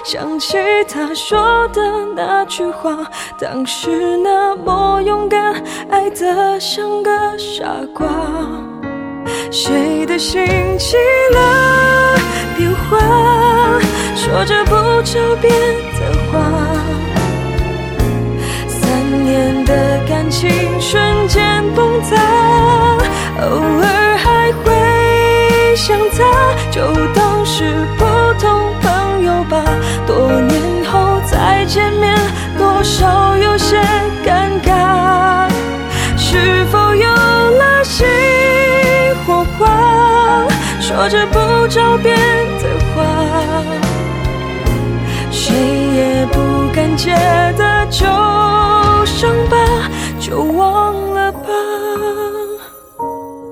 想起他说的那句话，当时那么勇敢，爱得像个傻瓜。谁的心起了变化，说着不着边的话，3年的感情瞬间崩塌，偶尔还会想他，就当是普通朋友吧。多年后再见面，多少有些尴尬，是否有了新火花，说着不着边的话，谁也不敢揭的旧伤疤，就忘了